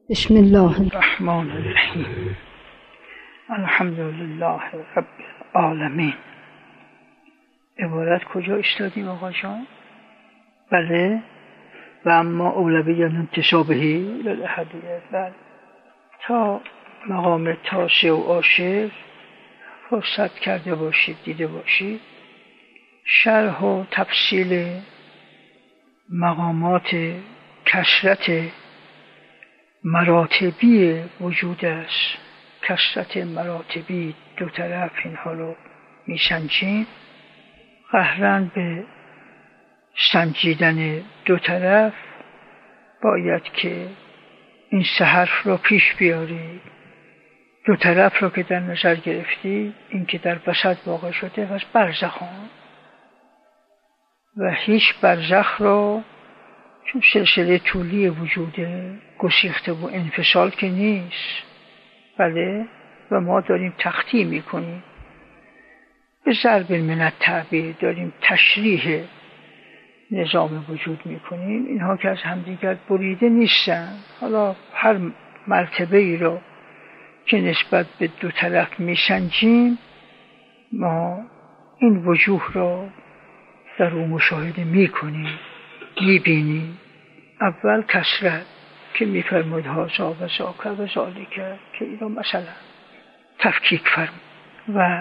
بسم الله الرحمن الرحیم. الحمد لله رب العالمین. عبارت کجا استادیم آقا جان؟ بله. و اما اولویت انتسابهی للأحدیه. بله. تا مقام تاسع و عاشر فرصت کرده باشید، دیده باشید شرح و تفصیل مقامات کثرت مراتبی وجود است. کثرت مراتبی دو طرف اینها رو میسنجیم. قهرن به سنجیدن دو طرف باید که این سه حرف رو پیش بیاری. دو طرف رو که در نظر گرفتی، این که در وسط واقع شده پس برزخان و هیچ برزخ رو، چون سلسله طولی وجوده گسیخته و انفصال که نیست. بله. و ما داریم تخطی میکنیم به ضرب من التعبیر، داریم تشریح نظام وجود میکنیم. اینها که از همدیگر بریده نیستن. حالا هر مرتبه ای رو که نسبت به دو طرف میسنجیم، ما این وجوه رو در اون مشاهده میکنیم، میبینیم. اول کثرت که میفرمود هازا و زاکر و ذالکه، که این رو مثلا تفکیک فرمود. و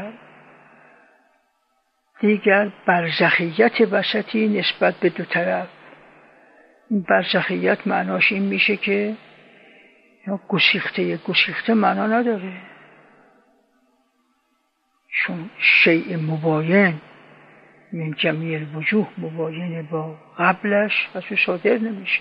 دیگر برزخیت وسطی نسبت به دو طرف. این برزخیت معناش این میشه که گسیخته معنا نداره، چون شیء مباین من جمیع الوجوه مباین با قبلش پس صادر نمیشه.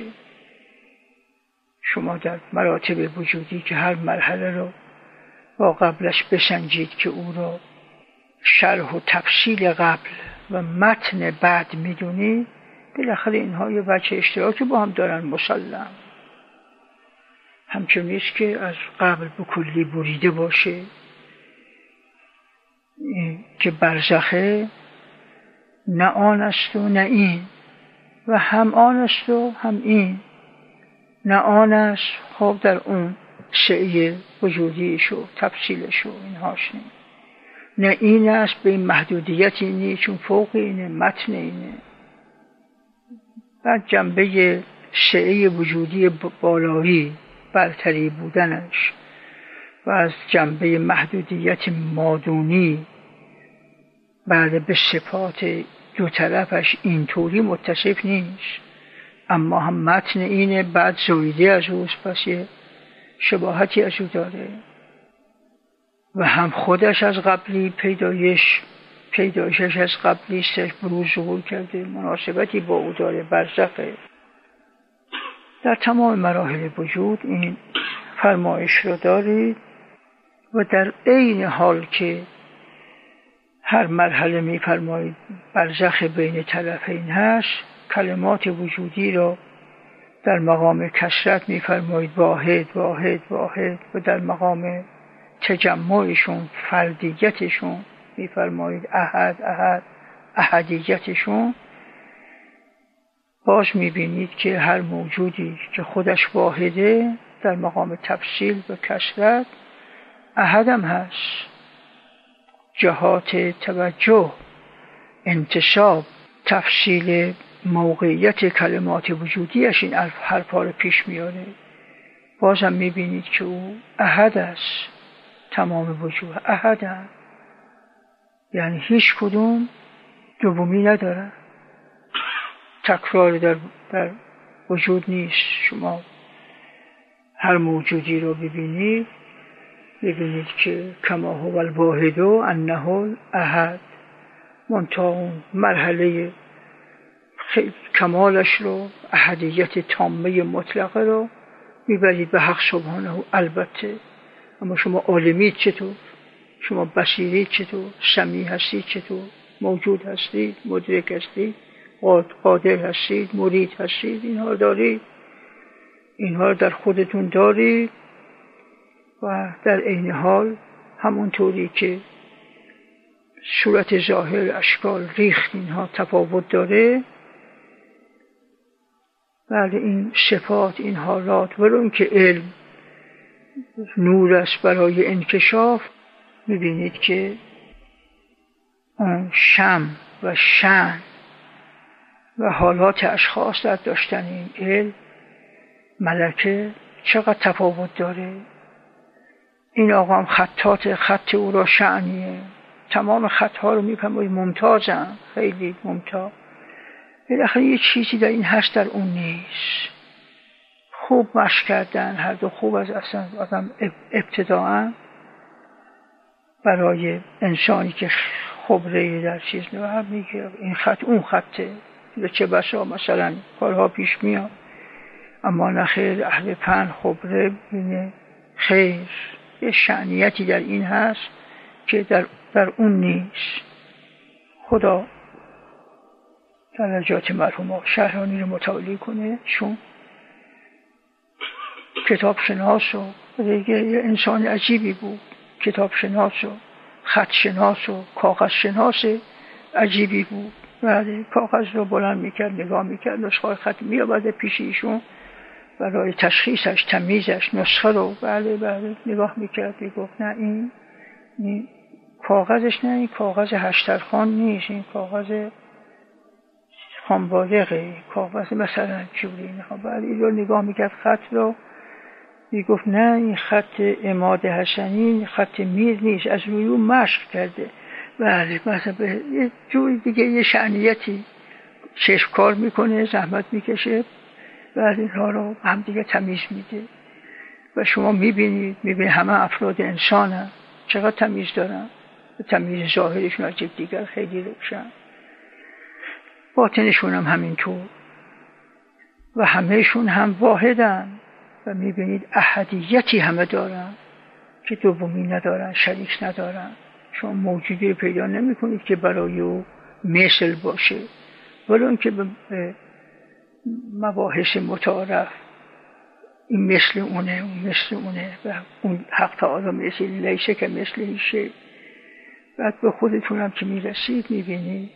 شما در مراتب وجودی که هر مرحله رو با قبلش بسنجید که او رو شرح و تفصیل قبل و متن بعد میدونی، بالاخره اینها یه وجه اشتراکی با هم دارن مسلم. همچون نیست که از قبل به کلی بریده باشه. که برزخه نه آن است و نه این، و هم آن است و هم این. نه آن است خب در اون شیء وجودیشو تفصیلشو اینهاش نیم. نه این است به این محدودیتی نی، چون فوق اینه، متن اینه. بعد جنبه شیء وجودی بالایی برتری بودنش و از جنبه محدودیت مادونی بعد به صفات دو طرفش اینطوری متصف نیست، اما هم متن اینه، بعد زایده از اوست، پس یه شباهتی از او داره. و هم خودش از قبلی پیدایشش از قبلی سرش بروز ظهور کرده، مناسبتی با او داره، برزخه. در تمام مراحل وجود این فرمایش رو دارید. و در عین حال که هر مرحله می‌فرمایید برزخ بین طرفین هست، کلمات وجودی رو در مقام کثرت می‌فرمایید واحد واحد واحد، و در مقام تجمعشون، فردیتشون می‌فرمایید احد احد، احدیتشون. باز می‌بینید که هر موجودی که خودش واحده در مقام تفصیل و کثرت احدم هست. جهات توجه، انتساب، تفصیل موقعیت کلمات وجودیش این حرفا رو پیش میاره. بازم میبینید که او احد است. تمام وجوه احد هست، یعنی هیچ کدوم دومی نداره. تکرار در وجود نیست. شما هر موجودی رو ببینید که کما هو الواحد انه الاحد، منتها اون مرحله کمالش رو، احدیت تامه مطلقه رو میبرید به حق سبحانه. البته اما شما عالمید چطور؟ شما بصیرید چطور؟ سمیع هستید چطور؟ موجود هستید، مدرک هستید، قادر هستید، مرید هستید. اینها دارید، اینها در خودتون دارید. و در عین حال همونطوری که صورت ظاهر، اشکال، ریخت اینها تفاوت داره، بله این صفات، این حالات، ولو که علم نور است برای انکشاف، میبینید که اون شم و شأن و حالات اشخاص در داشتن این علم ملکه چقدر تفاوت داره. این آقا هم خط او را شأنیه، تمام خطها رو میفهمید ممتازن، خیلی ممتاز. بالاخره یه چیزی در این هست در اون نیست. خوب مشق کردن هر دو، خوب از اصلا آدم ابتداعا برای انسانی که خبره در چیز نوع میگه این خط اون خطه، چه بسا مثلا کارها پیش میاد، اما نخیر اهل فن خبره بینه خیر یه شأنیتی در این هست که در اون نیست. خدا درجات مرحوم شهرانی رو متعالی کنه، چون کتاب شناس و یه انسان عجیبی بود، کتاب شناس و خط شناس و کاغذ شناس عجیبی بود. بعد کاغذ رو بلند میکرد، نگاه میکرد، نسخه خط میآورد پیش ایشون برای تشخیصش، تمیزش، نسخه رو بله نگاه میکرد، میگفت نه این کاغذش، نه این کاغذ هشترخان نیست، این کاغذ خانبالغه، کاغذ مثلا جوری. بله این رو نگاه میکرد، خط رو میگفت نه این خط عماد حسنی، خط میر نیست، از روی اون مشق کرده. بله مثلا یه جوری دیگه، یه شأنیتی چشم کار میکنه، زحمت میکشه، بعد اینها رو هم دیگه تمیز میده. و شما میبینید همه افراد انسان هم چقدر تمیز دارن، تمیز ظاهرشون از دیگر خیلی روشن، باطنشون هم همینطور و همهشون هم واحدن و میبینید احدیتی همه دارن که دومی ندارن، شریک ندارن. شما موجودی پیدا نمی کنید که برای او مثل باشه، ولی اون که به مباحث متعارف این مثل اونه، اون مثل اونه و اون حق تعالی مثل لیسه که مثل شی. بعد به خودتون هم که میرسید میبینید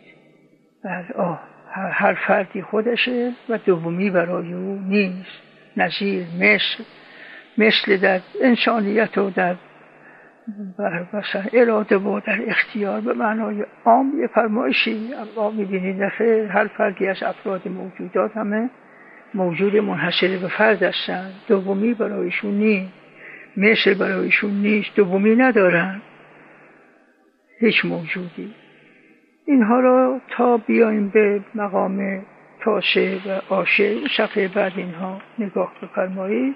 هر فردی خودشه و دومی برای او نیست. نظیر مثل در انسانیت و در مثلا اراده و در اختیار به معنای عام یه فرمایشی، اما میبینید نخیر هر فردی از افراد موجودات همه موجود منحصر به فرد هستن، دومی برایشون نیست، مثل برایشون نیست، دومی ندارن هیچ موجودی. اینها رو تا بیایم به مقام تاسع و عاشر، صفحه بعد اینها نگاه بفرمایید،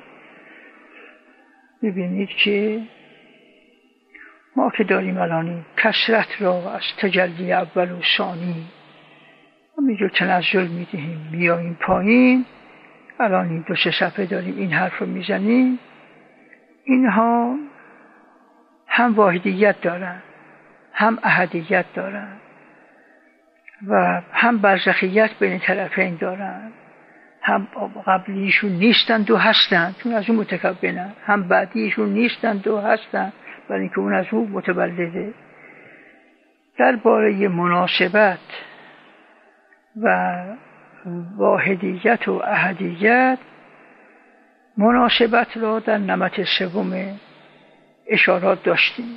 ببینید که ما که داریم الان کثرت را از تجلی اول و ثانی همینجور تنزل میدهیم، بیاییم پایین. الان این 2-3 صفحه داریم این حرف رو میزنیم. اینها هم واحدیت دارن، هم احدیت دارن و هم برزخیت بین طرفین دارن، هم قبلیشون نیستند و هستند چون از اون متکونن، هم بعدیشون نیستند و هستند برای اینکه اون از اون متولده. درباره مناسبت و واحدیت و احدیت، مناسبت را در نمط سوم اشارات داشتیم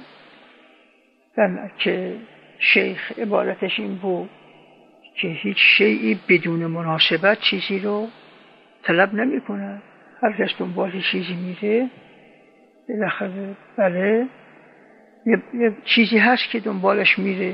که شیخ عبارتش این بود که هیچ شیئی بدون مناسبت چیزی رو طلب نمی کنه. هر کس دنبال چیزی میره بالاخره بله یه چیزی هست که دنبالش میره.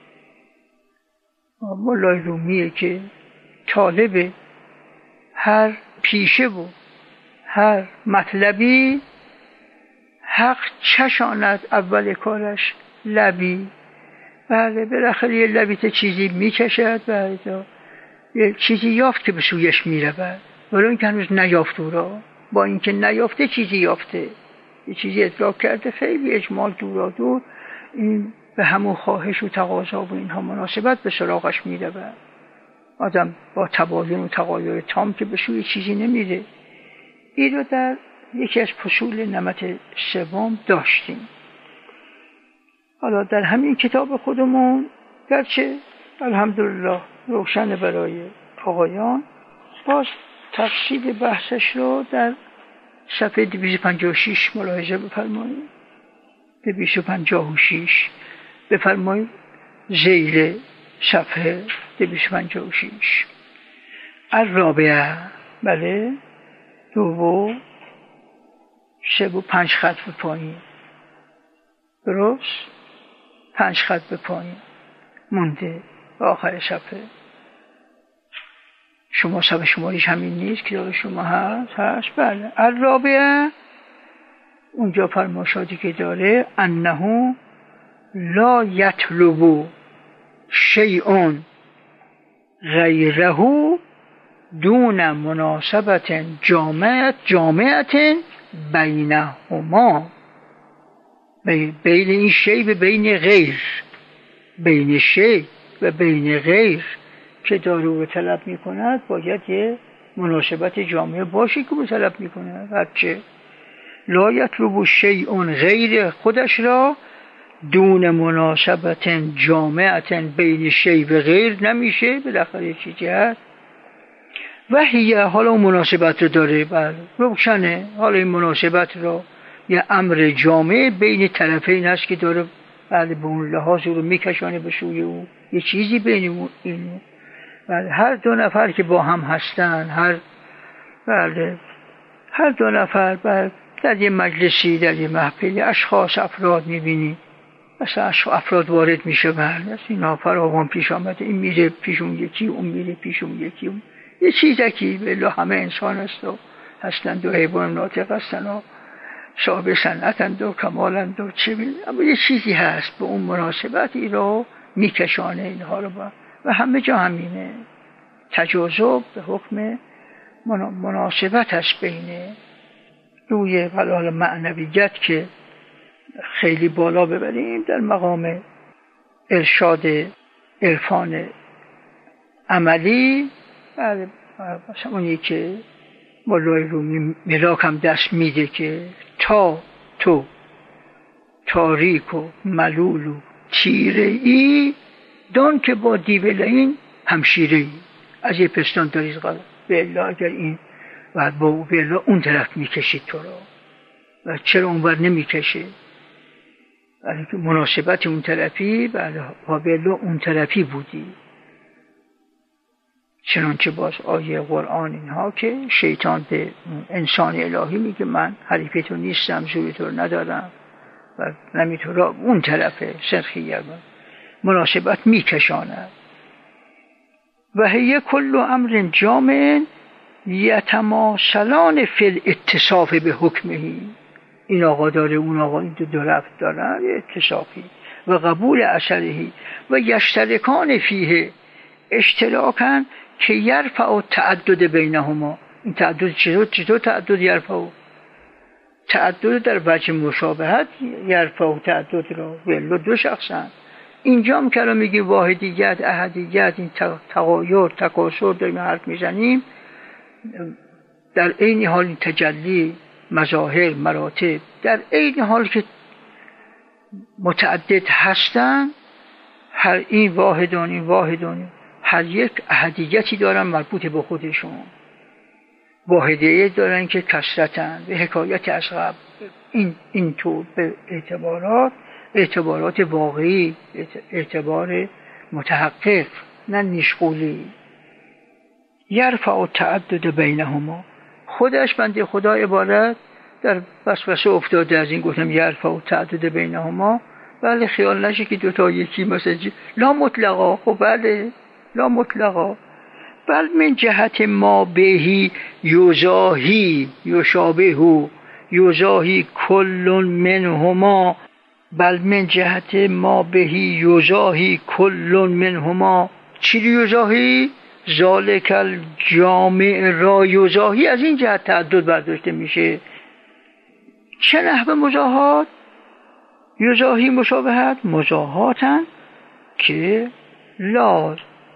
مولای رومیه که طالب هر پیشه و هر مطلبی حق چشاند اول کارش لبی. بله بالاخره یه لبیت چیزی میکشد، بله یه چیزی یافت که به سویش میرود، ولی این که هنوز نیافت او را، با اینکه نیافته چیزی یافته، یه چیزی ادراک کرده، خیلی اجمال دورا دور این به همون خواهش و تقاضا و اینها مناسبت به سراغش میرود. آدم با تباین و تغایر تام که به سوی چیزی نمیره. این رو در یکی از فصول نمط سوم داشتیم. حالا در همین کتاب خودمون گرچه الحمدلله روشن برای آقایان، باز تفصیل بحثش رو در صفحه 256 ملاحظه بفرمایید. 256 بفرمایید زیر صفحه 256. الرابعه، بله، 2 و 3 و 5 خط به پایین، درست؟ 5 خط به پایین مونده به آخر صفحه. شما صفحه شماریش همین نیست که داره شما هست؟ بله. الرابعه اونجا فرمایشاتی که داره انه لا یطلب شیء غیره دون مناسبت جامعه بینهما، بین این شی و بین غیر، بین شی و بین غیر که دارو رو طلب می کند باید یه مناسبت جامعه باشه که رو طلب می کند. هرچه لا یطلب شیء غیر خودش را دون مناسبت جامعه بین شی و غیر نمیشه، بالاخره چیزی هست. و هیه، حالا اون مناسبت رو داره، بله روشنه، حالا این مناسبت رو یه امر جامع بین طرفین هست که داره بله به اون لحاظ رو میکشانه به سوی او، یه چیزی بین این بله. هر دو نفر که با هم هستن، هر دو نفر بله در یه مجلسی، در یه محفلی اشخاص افراد میبینی، مثلا افراد وارد میشه، بله از اینا فراوان پیش آمده، این میره پیش اون یکی، اون میره پیش اون یکی، یه چیزی به همه انسان است و هستند و حیوان ناطق هستند و صاحب صنعتند و کمالند و چه بید، اما یه چیزی هست به اون مناسبتی رو میکشانه اینها رو و همه جا همینه. تجاذب به حکم مناسبت هست بین روی حلال معنویت که خیلی بالا ببریم در مقام ارشاد عرفان عملی. مثلا اونی که مولای رومی ملاک هم دست میده که تا تو تاریک و ملول و تیره ای دان که با دیولین همشیره ای، از یه پستان داریز قرار به الله اگر این و با به الله اون طرف میکشید تو را و چرا اون بر نمیکشه، ولی که مناسبت اون طرفی با به الله اون طرفی بودی. چنانچه باز آیه قرآن اینها که شیطان به انسان الهی میگه من حریف تو نیستم، زور تو ندارم و نمیتونه اون طرف سرخیه مناسبت میکشاند. و هی کل امر جامع یتماثلان فی الاتصاف به حکمهی، این آقا داره اون آقا این دو رفت دارن اتصافی و قبول اثرهی و یشترکان فیه اشتراکن که یرفع تعدد بینهما. این تعدد چطور تعدد یرفع؟ تعدد در وجه مشابهت یرفع تعدد را ولو دو شخصن. اینجا هم که را میگی واحدیت احدیت، این تغایر تکاثر داریم حرف میزنیم، در عین حال این تجلی مظاهر مراتب در عین حال که متعدد هستن، هر این واحدانی هر یک احدیتی دارن مربوط به خودشون، واحدیت دارن که کثرتن به حکایت از قبل. این طور به اعتبارات واقعی، اعتبار متحقق نه نیشغولی. یرفع تعدد بینهما، خودش بنده خدا عبارت در وسوسه افتاده از این، گفتم یرفع تعدد بینهما، بله خیال نشه که دوتا یکی مثلا لا مطلقا، خب بله لا مطلقا، بل من جهت ما بهی یزاهی یشابهو یزاهی کل منهما، بل من جهت ما بهی یزاهی کل منهما. چی یزاهی؟ ذالک الجامع را یزاهی، از این جهت تعدد برداشته میشه. چه نحو مزاحات؟ یزاهی مشابهت، مزاحاتن که لا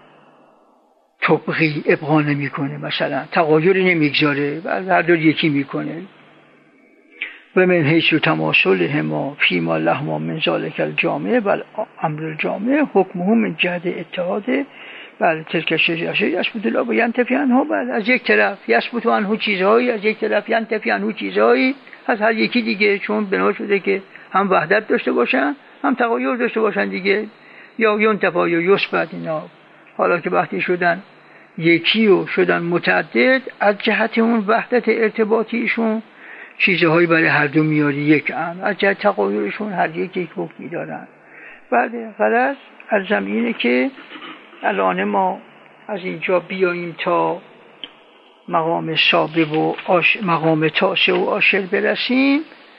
تبغی، ابغا نمی کنه، مثلا تغایری نمیگذاره، هر دو یکی میکنه. و من حیث تماثلهما فیما لهما من ذالک الجامع بل امر الجامع حکمه من جهت اتحاد بله تلک الشجرة یثبت لا ینتفی عنه، بله از یک طرف یثبت عنه چیزهایی، از یک طرف ینتفی عنه چیزهایی، از هر یکی دیگه، چون بنا شده که هم وحدت داشته باشن هم تغایر داشته باشن دیگه، یا ینتفا یا یثبت. اینا حالا که وقتی شدن یکی و شدن متعدد، از جهت اون وحدت ارتباطیشون چیزهایی برای هر دو میاری یک امر، از جهت تغایرشون هر یک حکمی دارن. بله غرض از زمینه که الان ما از اینجا بیاییم تا مقام سابع و مقام تاسع و عاشر برسیم.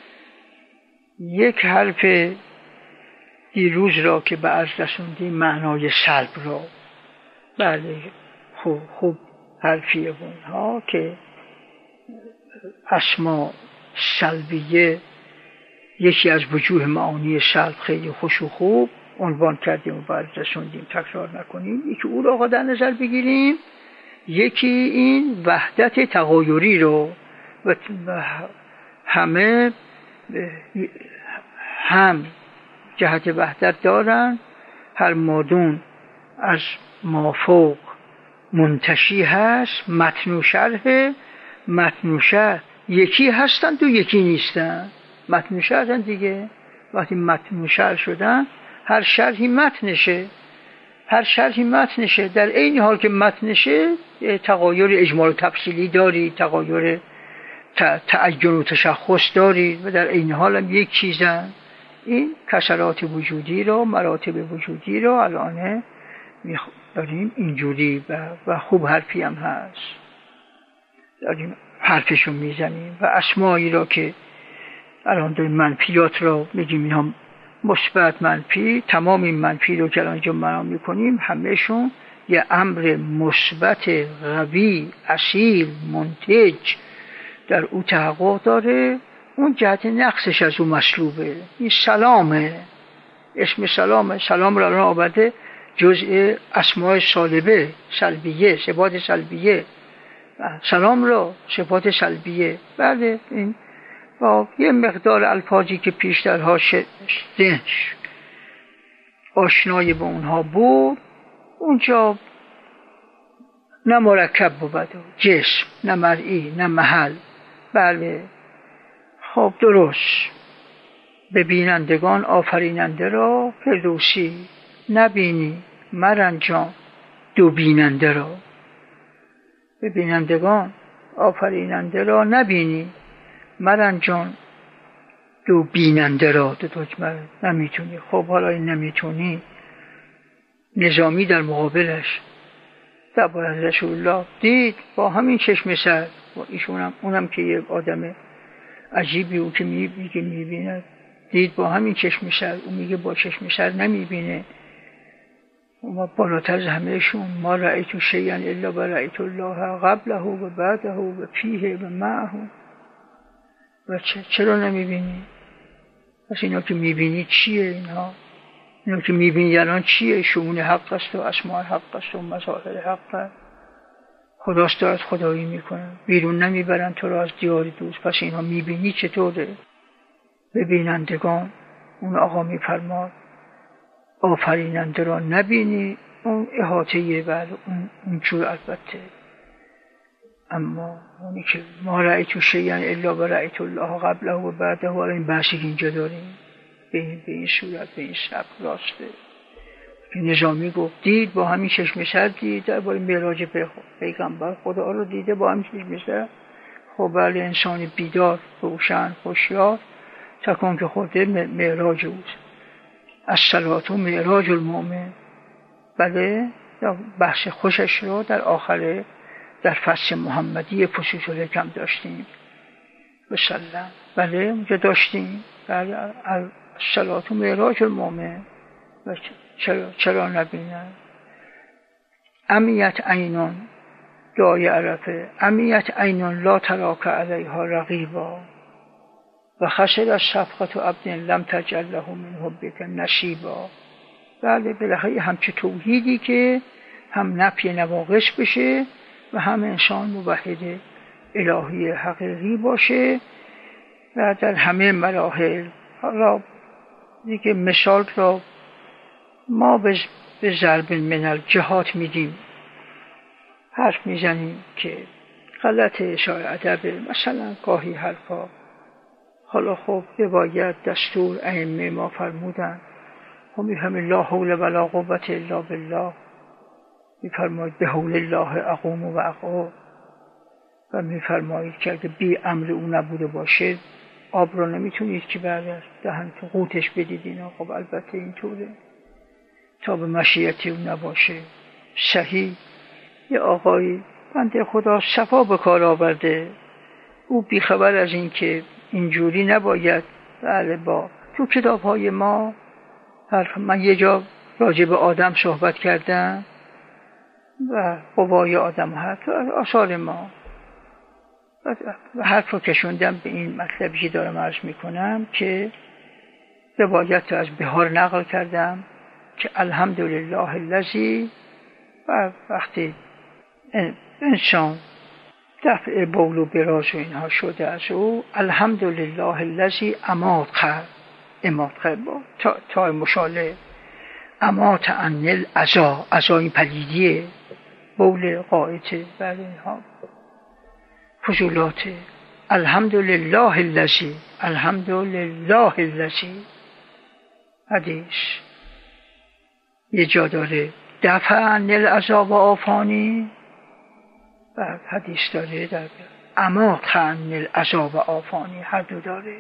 یک حرف دیروز را که به عرض رسوندیم، معنای سلب را، بله خوب حرفیه اونها که اسما سلبیه یکی از وجوه معانی سلب خیلی خوش و خوب عنوان کردیم و بعد رسوندیم، تکرار نکنیم. یکی او را در نظر بگیریم، یکی این وحدت تغایری رو و همه هم جهت وحدت دارن، هر مادون از مافوق منتشی هست، متن و شرح، متن و شرح یکی هستند و یکی نیستند. متن و شرح دیگه، وقتی متن و شرح شدن هر شرحی متنشه، هر شرحی متنشه، در این حال که متنشه تغایر اجمال و تفصیلی داری، تغایر تعین و تشخص داری و در این حال هم یک چیزن. این کسرات وجودی رو، مراتب وجودی رو الان داریم اینجوری و خوب حرفی هم هست داریم حرفشو میزنیم. و اسمایی را که الان داریم منفیات رو میگیم، اینها مثبت منفی، تمام این منفی رو که الان اینجا معنا میکنیم همهشون یه امر مثبت قوی اصیل منتج در او تحقق داره. اون جهت نقصش از اون مسلوبه. این سلامه، اسم سلامه. سلام را الان آورده جزء اسماء سالبه، سلبیه، صفات سلبیه. سلام را صفات سلبیه. بله این با یه مقدار الفاظی که پیشترها ذهنش آشنایی به اونها بود، اونجا نه مرکب بود، جسم، نه مرئی، نه محل. بله خب درست. به بینندگان آفریننده را فردوسی نبینی مرنجان دو بیننده را. به بینندگان آفریننده را نبینی مرنجان دو بیننده را. دو نمیتونی. خب حالا این نمیتونی، نظامی در مقابلش درباره رسول الله دید با همین چشم سر، با ایشونم اونم که یه آدم عجیبی او که میبینه، دید با همین چشم سر، اون میگه با چشم سر نمیبینه. و بالاتر از همهشون ما رأیتو شیئا الا و رأیت الله قبله و بعده و فیه و معه. و چرا نمیبینی؟ پس اینا که میبینی چیه؟ اینا که میبینی الان چیه؟ شؤون حق است و اسماء حق است و مظاهر حق است. خداست دارد خدایی میکنن، بیرون نمیبرن تو را از دیار دوست. پس اینا میبینی چطوره؟ ببینندگان، اون آقا میفرماد آفریننده را نبینی، اون احاطه بر اون جور البته. اما اونی که ما رأیتو شیئا الا و رأیت الله قبله و بعده، و این بحثی که اینجا داریم به این صورت، به این سبک راسته که نظامی گفت دید با همین چشم سر، دید درباره معراج پیغمبر خدا رو دیده با همین چشم سر. خب بله انسان بیدار روشن هوشیار تکان که خورده معراج اوست. الصلاة معراج المؤمن. بله بحث خوشش رو در آخر در فصل محمدی فصوص الحکم داشتیم بسلم. بله اونجا داشتیم. بله الصلاة معراج المؤمن. چرا نبینن؟ امیت عینون دعای عرفه، امیت عینون لا تراک علیها رقیبا و خسر از صفقت و عبد لم تجعل له من حبک نصیبا. بله بالاخره همچه توحیدی که هم نفی نواقص بشه و هم انسان موحد الهی حقیقی باشه و در همه مراحل. حالا دیگه مثال را ما به به ضرب من الجهات میدیم، حرف میزنیم که غلط شاید ادب، مثلا گاهی حرفا. حالا خب روایت دستور ائمه ما فرمودن، خب میفهمید لا حول ولا قوة الا بالله، میفرمایید به حول الله اقوم و اقعد، و میفرمایید که اگه بی امر او نبوده باشه آب رو نمیتونید که بعد از دهن تو قوتش بدید. اینا خب البته اینطوره تا به مشیت او نباشه. صحیح. یه آقایی بنده خدا صفا به کار آورده، او بیخبر از این که اینجوری نباید. بله، با تو کتاب‌های ما من یه جا راجع به آدم صحبت کردم و قوای آدم هست آثار ما، و حرف رو کشوندم به این مطلبی که دارم عرض میکنم که روایت رو از بهار نقل کردم که الحمدلله الذی، و وقتی انسان دفع بول و براز و اینها شده از او، الحمدلله الذی امات با تا مشاله امات عن العزا، عزا این پلیدیه، بول قائته، بله اینها فضولات. الحمدلله الذی، الحمدلله الذی. حدیث یه جا داره دفع عن العزا و آفانی، بعد حدیث داره در امات عن العزا و آفانی، هر دو داره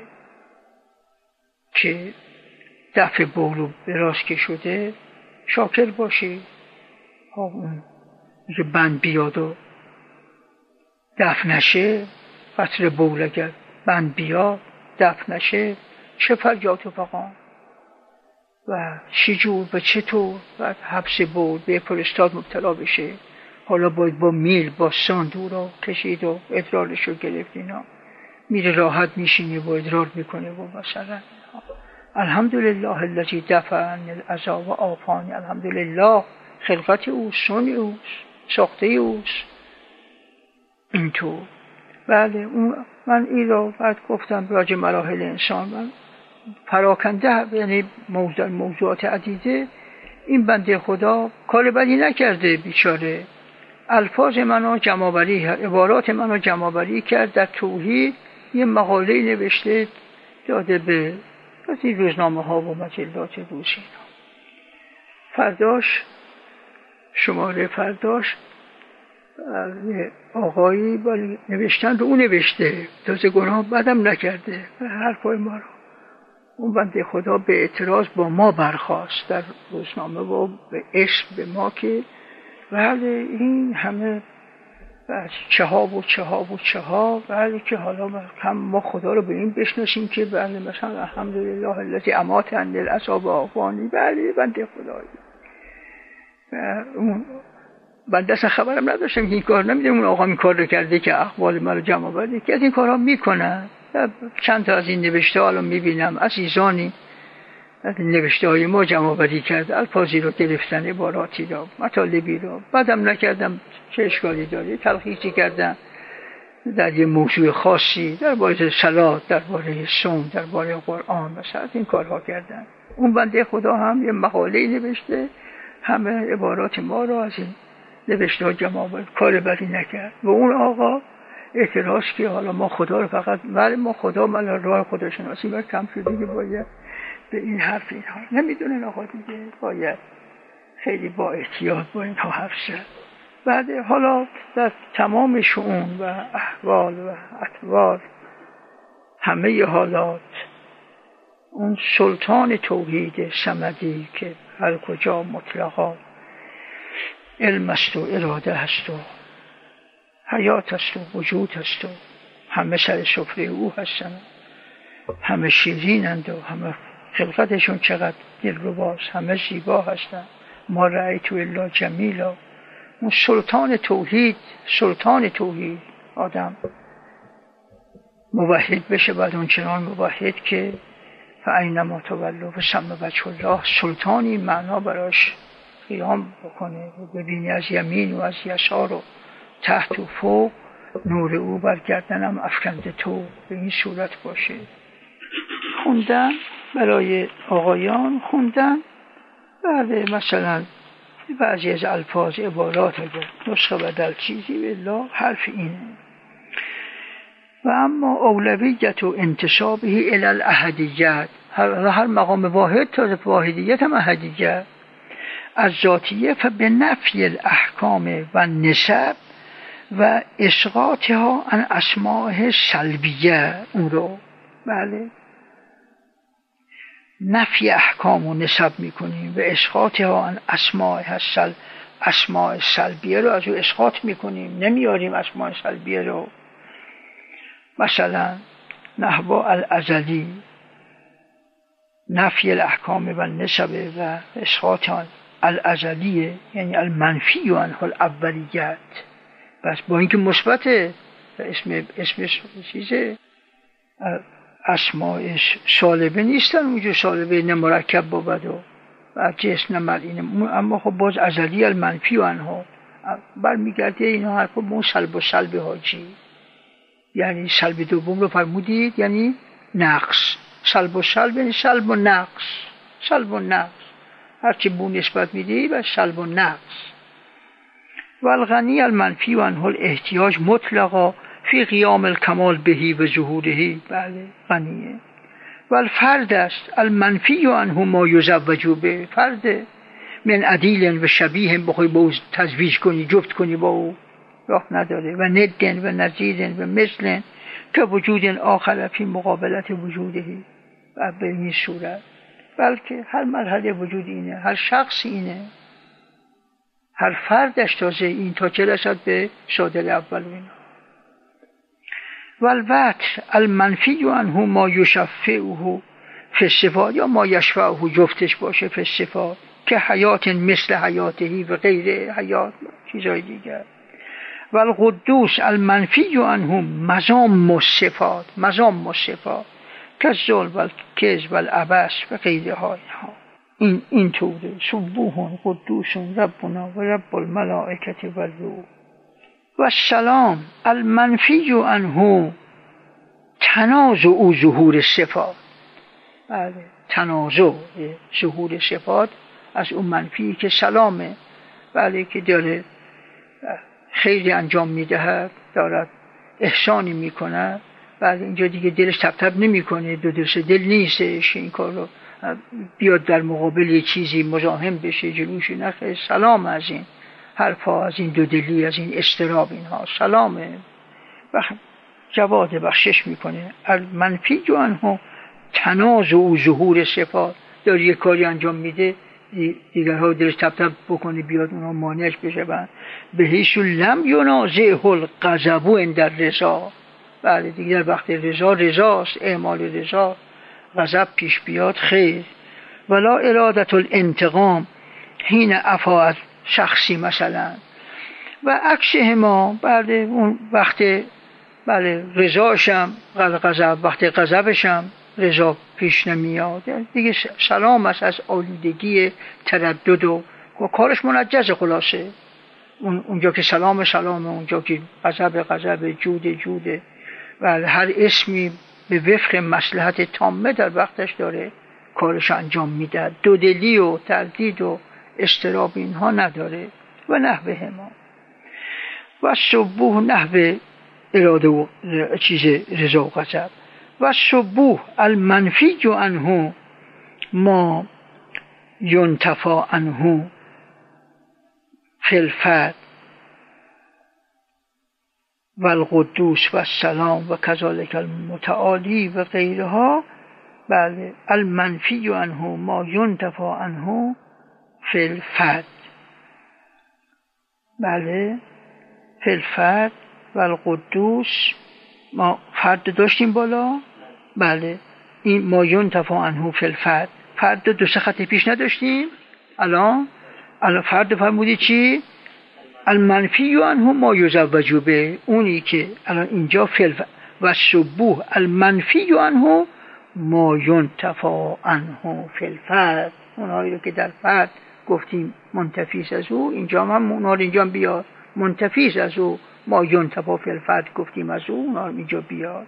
که دفع بول و براز که شده شاکر باشی. اون که بند بیاد و دفع نشه، قطر بول اگر بند بیاد دفع نشه، چه فریاد و فغان و چه جور و چطور و حبس بول به پرستاد مبتلا بشه. حالا باید با میل با ساند او را کشید و ادرارش رو گرفت. اینا میره راحت میشینه و ادرار میکنه و مثلا الحمدلله الذی دفع عن العزا و آفانی. الحمدلله خلقت اوست، صنع اوست، ساخته اوست. اینطور. بله من این رو بعد گفتم راجع مراحل انسان، من پراکنده، یعنی موضوعات عدیده. این بنده خدا کار بدی نکرده بیچاره، الفاظ منو جمع‌آوری، عبارات منو جمع‌آوری کرد در توحید، یه مقاله نوشته داده به از این روزنامه ها و مجلات روزی. فرداش شماره فرداش آقایی نوشتن رو اون نوشته، تازه گناه بدم نکرده حرفای ما رو. اون بنده خدا به اعتراض با ما برخاست در روزنامه و به اسم به ما که بله این همه چه ها بله که حالا هم ما خدا رو به این بشناسیم که بله مثلا الحمدلله الذی امات عن العزا و آفانی. بله بنده خدایی اون بنده اصلا خبرم نداشتم که این کار، نمیدونم اون آقا این کار رو کرده که اقوال من رو جمع آورده که از این کارها میکنن. چند تا از این نوشته حالا میبینم عزیزانی از این نوشته های ما جمع آوری کرد، الفاظی رو گرفتن، عباراتی رو، مطالبی رو. بعدم نکردم چه اشکالی داره، تلخیصی کردم در یه موضوع خاصی، درباره صلات، درباره صوم، درباره قرآن مثلا این کارها کردن. اون بنده خدا هم یه مقاله نوشته، همه عبارات ما رو از این نوشته ها جمع آورد، کار بدی نکرد. و اون آقا اعتراض که حالا ما خدا رو فقط ما خدا راه خداشناسی و کم شده که باید به این حرف اینها نمیدونن. آقا دیگه باید خیلی با احتیاط با اینها حرف زد. بعد حالا در تمام شؤون و احوال و اطوار همه حالات اون سلطان توحید صمدی که هر کجا مطلقا علم است و اراده است و حیات است و وجود است و همه سر سفره او هستند، همه شیرینند و همه خلقتشون چقدر دلرباست، همه زیبا هستند. ما رأیت الا جمیلا. اون سلطان توحید آدم موحد بشه، بعد اون چنان موحد که فاینما تولوا فثم وجه الله، سلطانی معنا براش قیام بکنه و ببینی از یمین و از یسار و تحت و فوق نور او بر گردنم افکنده تو، به این صورت باشه. خوندن برای آقایان، خوندن بعد مثلا بعضی از الفاظ عبارات اگر نسخه بدل چیزی بالله حرف اینه. و اما اولویت و انتسابه الی الاحدیت، هر مقام واحد تا واحدیت هم احدیت از ذاتیه، فبه نفی الاحکام و نسب و اسقاطها عن اسماء سلبیه. اون رو بله نفی احکام و نسب میکنیم و اسقاطها عن اسماء سلبیه رو از او اسقاط میکنیم، نمیاریم اسماء سلبیه رو. مثلا نحو الازلی نفی الاحکام و نسب و اسقاط الازلیه، یعنی المنفی عنه الاولیت، بس با اینکه مثبته اسمش چیزه، اسماءش سالبه نیستن، اونجا سالبه نمرکب بود و جسم نمرینه، اما خب باز ازلی المنفی عنه برمیگرده. اینا حرفا به اون سلب و سلب حاجی، یعنی سلب دوم رو فرمودید یعنی نقص، سلب و سلب یعنی سلب و نقص، سلب و نقص هرچی بو نسبت میدی و سلب و نقص. و الغنی المنفی عنه الاحتیاج مطلقا فی قیام الکمال بهی و ظهورهی، بله غنیه. و الفرد است المنفی عنه ما یزوج به، فرد من عدیل و شبیه بخوای با او تزویج کنی، جفت کنی با او راه نداره. و ندن و نظیرن و مثلن که وجود آخر فی مقابلت وجودهی، و به این صورت، بلکه هر مرحله وجود اینه، هر شخص اینه، هر فردش تازه این تا چه رسد به صادر اول اینا. و الوتر المنفی عنه ما یشفعه فی الصفات، یا ما یشفعه جفتش باشه فی الصفات، که حیات مثل حیاتهی و غیر حیات چیزای دیگر. و القدوس المنفی عنه مزام الصفات، مزام الصفات که ظلم و کذب و العبث و غیرها. این طوره سبوح قدوس ربنا و رب الملائکه و الروح. و السلام المنفی عنه تنازع ظهور صفات، بله تنازع ظهور صفات از اون منفی که سلامه، بله که داره خیلی انجام میدهد، دارد احسانی میکنه، بله اینجا دیگه دلش تب تب نمیکنه، دو دست دل نیستش این کار رو بیاد در مقابل یه چیزی مزاحم بشه جلوشی نخه، سلام از این حرفا، از این دودلی، از این استراب، اینها سلامه و جواد بخشش میکنه. المنفی عنه تنازع و ظهور صفات، داره یه کاری انجام میده دیگرها دلش تب تب بکنه بیاد اونا مانعش بشه، به حیث لم ینازعه الغضب عند الرضا، بله دیگه در وقت رضاست، اعمال رضا، غضب پیش بیاد خیر. ولا اراده الانتقام حین عفا از شخصی مثلا، و عکسه ما بعد اون وقت بله رضاشم غضب، وقت غضبشم رضا پیش نمیاد، دیگه سلام است از آلودگی تردد و کارش منجزه. خلاصه اونجا که سلام سلامه، اونجا که غضب جوده و هر اسمی به وفق مصلحت تامه در وقتش داره کارش انجام میده، دودلی و تردید و استراب اینها نداره. و نحوه ما و سبوح نحوه اراده و چیز رضا و غضب. و سبوح المنفی عنه ما ینتفی عنه فی الفرد و القدوس و السلام و کذالک المتعالی و غیرها، بله المنفی عنه ما ینتفی عنه فی الفرد، بله فی الفرد و القدوس، ما فرد داشتیم بالا، بله این ما ینتفی عنه فی الفرد، فرد دو سه خط پیش نداشتیم، الان فرد فرمودی چی؟ المنفی عنه ما یزوج به، اونی که الان اینجا فی و سبوح المنفی عنه ما ینتفی عنه فی الفرد، اونایی رو که در فرد گفتیم منتفیس از او، اینجا هم اونا رو اینجا بیاد منتفیس از او، ما ینتفی فی الفرد گفتیم از او، اونا رو اینجا بیاد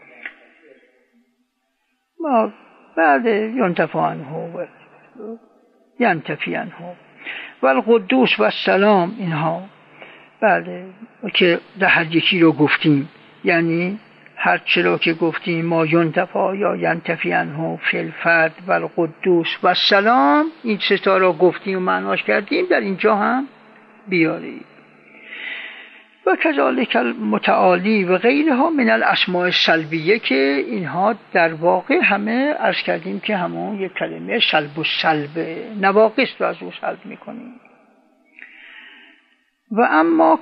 ما بعد ینتفی عنه ینتفی عنه. و القدوس و السلام، اینها بله که در هر یکی رو گفتیم، یعنی هر چرا که گفتیم ما ینتفع یا ینتفی عنه فی الفرد و القدوس و السلام، این سه تا رو گفتیم و معناش کردیم، در اینجا هم بیارید. و کذالک المتعالی و غیرها من الاسماء السلبیه، که اینها در واقع همه عرض کردیم که همون یک کلمه سلب و سلبه، نواقص رو از او سلب میکنیم. و اما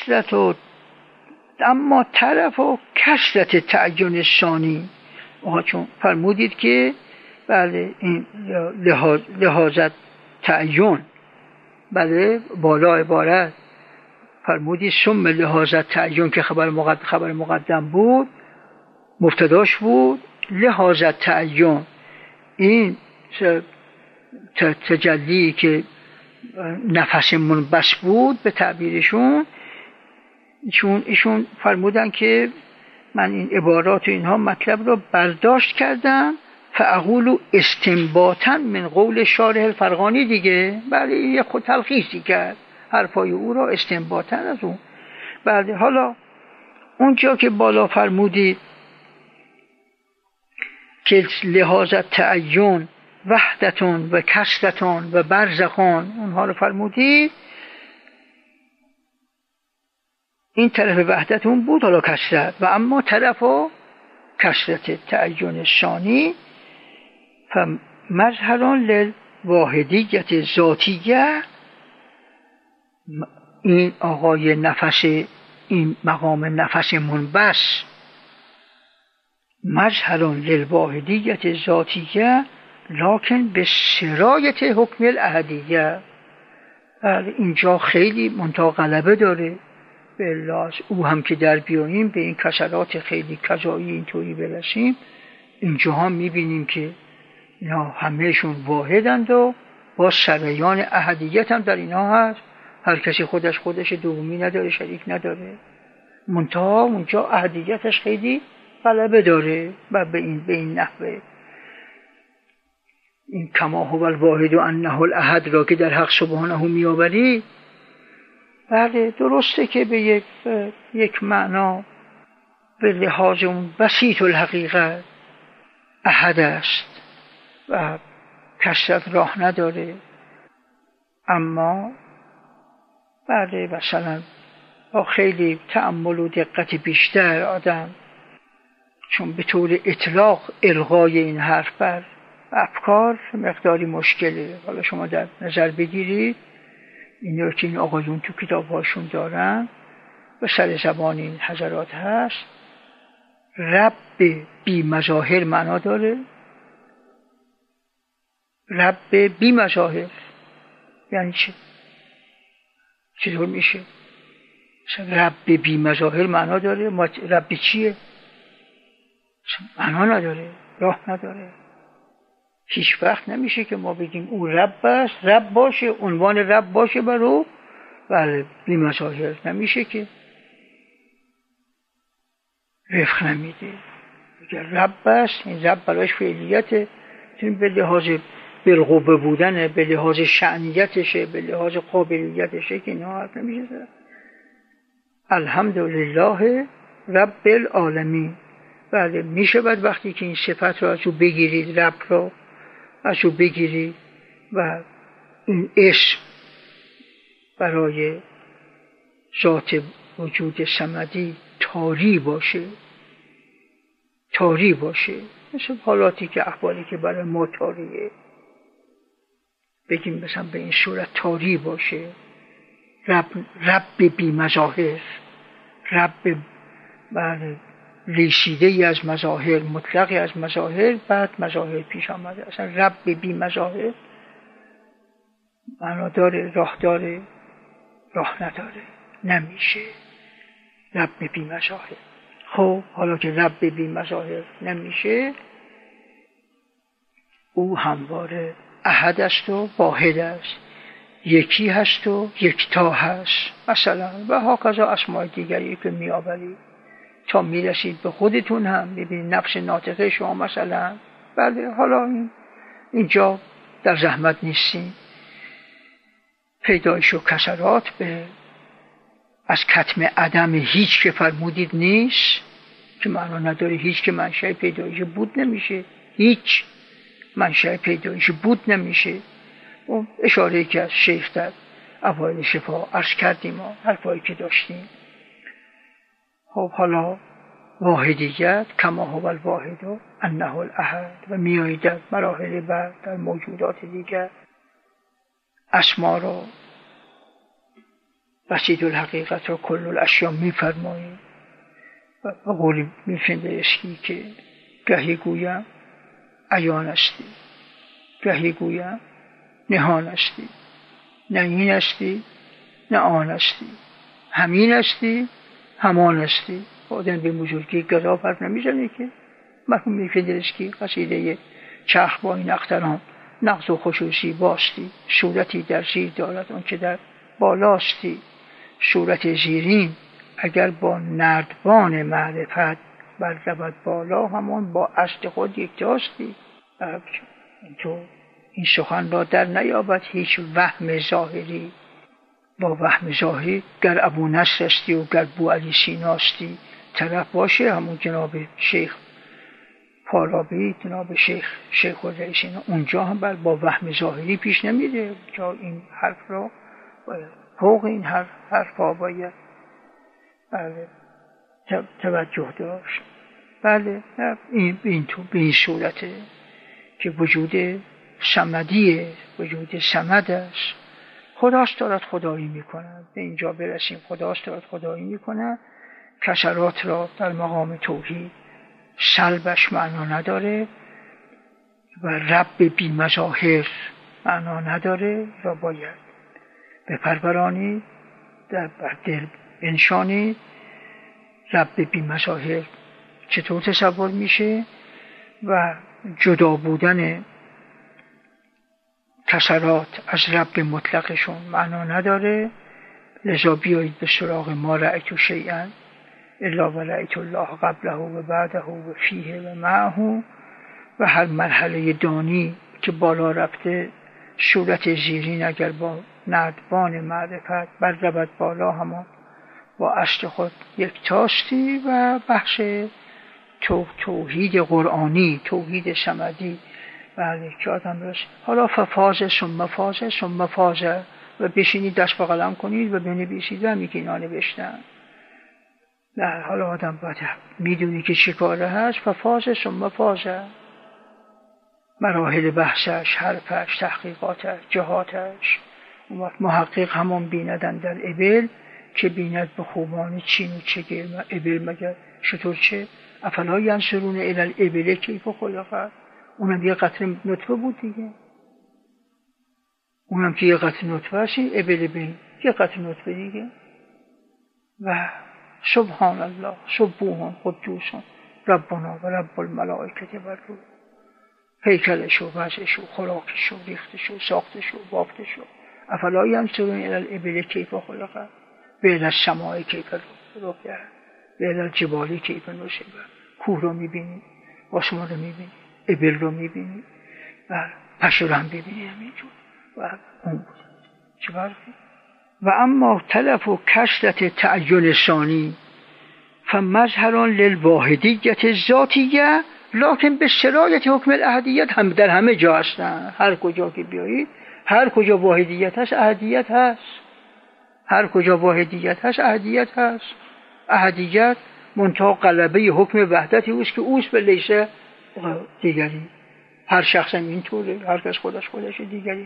طرف و کثرت تعین ثانی، چون فرمودید که بله این لحاظت تعین، بله بالا عبارت فرمودید ثم لحاظت تعین که خبر مقدم بود، مبتداش بود. لحاظت تعین این تجلی که نفس منبس بود به تعبیرشون، ایشون فرمودن که من این عبارات و اینها مطلب رو برداشت کردم، فاقول استنباطا من قول شارح الفرغانی دیگه، بله یه خود تلخیصی کرد حرفای او را استنباطا از اون. بله حالا اونجا که بالا فرمودید که لحاظت تعین وحدتون و کثرتون و برزخون، اونها رو فرمودید، این طرف وحدتون بود، حالا کثرت. و اما طرف و کثرت تعین ثانی فمظهر للواحدیت ذاتیه، این آقای نفس، این مقام نفس منبس، مظهر للواحدیت ذاتیه لکن به سرایت حکم الاحدیه. اینجا خیلی منتها غلبه داره، به او هم که در بیاییم به این کسرات خیلی کذایی اینطوری برسیم، اینجا هم میبینیم که اینا همهشون واحدند و با سریان احدیت هم در اینا هست، هر کسی خودش دومی نداره، شریک نداره، منتها اونجا احدیتش خیلی غلبه داره و به این نحوه. این کما هو الواحد و انه الاحد را که در حق سبحانه میآوری، بله درسته که به یک معنا به لحاظ اون بسیط الحقیقت احد است و کثرت راه نداره، اما بله مثلا با خیلی تأمل و دقت بیشتر آدم، چون به طور اطلاق الغای این حرف بر افکار مقداری مشکله. حالا شما در نظر بگیرید این رو که این آقایون تو کتاب هاشون دارن و سر زبان این حضرات هست، رب بی مظاهر معنا داره. رب بی مظاهر یعنی چه؟ چطور میشه؟ رب بی مظاهر معنا داره، رب چیه؟ معنا نداره، راه نداره. هیچ وقت نمیشه که ما بگیم او رب است، رب باشه، عنوان رب باشه بر او، ولی بی مظاهر نمیشه که، رفق نمیده. اگر رب است، این رب برایش فعلیته، به لحاظ بالقوه بودنه، به لحاظ شأنیتشه، به لحاظ قابلیتشه که اینا حرف نمیشه زد. الحمدلله رب العالمین. بله میشه بعد وقتی که این صفت رو از او بگیرید، رب رو از او بگیرید و این اسم برای ذات وجود صمدی تاری باشه، مثل حالاتی که احوالی که برای ما تاریه، بگیم مثلا به این صورت تاری باشه. رب بی مظاهر، رب بله ریشیده ای از مظاهر، مطلقی از مظاهر، بعد مظاهر پیش آمده. اصلا رب بی مظاهر معنا داره، راه داره، راه نداره، نمیشه. رب بی مظاهر. خب حالا که رب بی مظاهر نمیشه، او همواره احد است و واحد است، یکی هست و یکتا هست مثلا، و هاکذا اسماء دیگری که می آورید تا می رسید به خودتون هم میبینید نفس ناطقه شما مثلا. بله حالا اینجا در زحمت نیستیم. پیدایش و کسرات به از کتم عدم هیچ که فرمودید نیست، که معنا نداره. هیچ که منشأ پیدایش بود نمیشه، هیچ منشأ پیدایش بود نمیشه. و اشاره که از شیخ در اوایل شفا عرض کردیم و حرفایی که داشتیم. خب حالا واحدیت کما هو الواحد و انه الاحد، و میایید در مراحل بعد در موجودات دیگر اسما را بسیط الحقیقت را کل الاشیا میفرمایید و قولی میفنده اشکی که گهی گویم عیان استی، گهی گویم نهان استی، نه این استی نه آن استی، همین استی همان استی. آدم به بزرگی گدا حرف نمیزنه که. مرحوم میفنده اشکی قصیده چرخ با این اختران نقض و خصوصی باستی، صورتی در زیر دارد اون که در بالاستی. صورت زیرین اگر با نردبان معرفت بر رود بالا، همان با اصل خود یکتاستی. تو این سخن را در نیابد هیچ وهم ظاهری. با وهم ظاهری گر ابو نصر استی و گر بو علی سیناستی طرف باشه، همون جناب شیخ فارابی، جناب شیخ الرئیسی، اونجا هم با وهم ظاهری پیش نمیره. جا این حرف را فوق این حرفا باید توجه داشت. بله این تو به این صورته که وجود صمدیه، وجود صمد است. خداست دارد خدایی میکنه. به اینجا برسیم خداست دارد خدایی میکنه. کسرات را در مقام توحید سلبش معنا نداره و رب بی مظاهر معنا نداره، را باید بپرورانی در دل بنشانی. رب بی مظاهر چطور تصور میشه و جدا بودن کسرات از رب مطلقشون معنا نداره. لذا بیایید به سراغ ما رأیت شیئا الا و رأیت الله قبله و بعده و فیه و معه. و هر مرحله دانی که بالا رفته، صورت زیرین اگر با نردبان معرفت بر رود بالا، همان با اصل خود یکتاستی. و بحث توحید قرآنی، توحید صمدی، بله که آدم راست حالا ففازه ثم فازه ثم فازه و بشینید دست به قلم کنید و بنویسید و میگه اینا نوشتن. نه، حالا آدم باید میدونی که چه کاره هست. ففازه ثم فازه، مراحل بحثش، حرفش، تحقیقاتش، جهاتش. محقق همان بیندن در ابل که بیند به خوبان چین و چگل. ابل مگر شطور چه؟ افلا ینظرون الی الابل کیف خلقت. اونم یه قطره نطفه بود دیگه. اونم که یه قطره نطفه هستی، ابل بین یه قطره نطفه دیگه. و سبحان الله سبوحان قدوسان ربنا و رب الملائکه و روح. هیکلش و وضعش و خوراکش و ریختش و ساختش و بافتش و افلا ینظرون الی الابل کیف خلقت و الی السماء کیف رفعت و الی الجبال کیف نصبت. کوه رو میبینی، آسمان رو میبینی، ابل رو میبینی و پشه رو هم ببینی همینجور. و اون بود چه فرقی؟ و اما تلف و کسرت تعجل ثانی فمظهران للواحدیت ذاتیه لکن به سرایت حکم الاحدیت هم در همه جا هستن. هر کجا که بیایید، هر کجا واحدیت هست احدیت هست، هر کجا واحدیت هست احدیت هست. احدیت منتها غلبه حکم وحدتی اوست که اوست به لیسه دیگری. هر شخص هم اینطوره، هر کس خودش دیگری.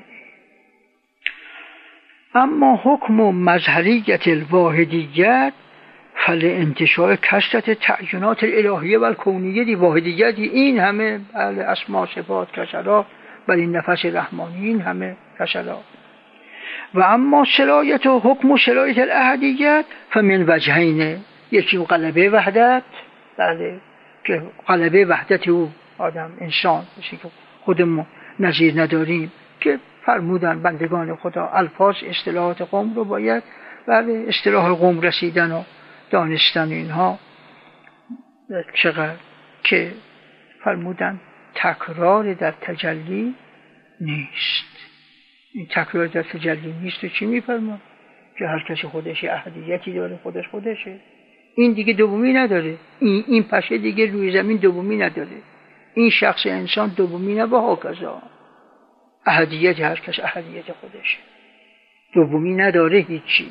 اما حکم و مظهریت الواحدیت فلانتشاء کثرت تعینات الالهیه و الکونیه. واحدیت این همه اسما صفات کسرات بر این نفس رحمانی، این همه کسرات. و اما سرایت و حکم و سرایت الاحدیت فمن وجهین. یکی غلبه وحدت، بله که غلبه وحدت او آدم انسان که خودمون نظیر نداریم، که فرمودن بندگان خدا الفاظ اصطلاحات قوم رو باید بله اصطلاح قوم رسیدن و دانستن اینها چقدر که فرمودن تکرار در تجلی نیست. این تکرار دست جلی نیست و چی میفرما؟ که هر کسی خودش احدیتی داره، خودشه. این دیگه دومی نداره، این پشه دیگه روی زمین دومی نداره، این شخص انسان دومی نه، و هاکذا احدیت هر کس احدیت خودشه، دومی نداره هیچی.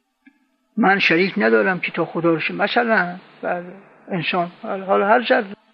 من شریک ندارم که تا خدا روشه، مثلا انسان حالا هر ذره